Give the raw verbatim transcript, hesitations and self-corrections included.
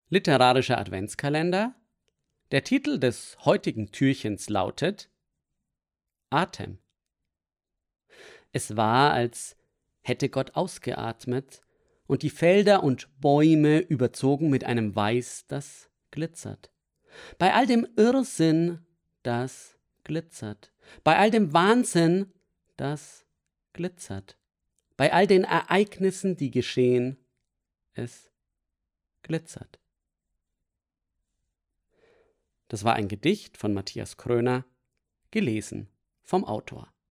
Literarischer Adventskalender. Der Titel des heutigen Türchens lautet Atem. Es war, als hätte Gott ausgeatmet und die Felder und Bäume überzogen mit einem Weiß, das glitzert. Bei all dem Irrsinn, das glitzert. Bei all dem Wahnsinn, das glitzert. Bei all den Ereignissen, die geschehen, es glitzert. Das war ein Gedicht von Matthias Kröner, gelesen vom Autor.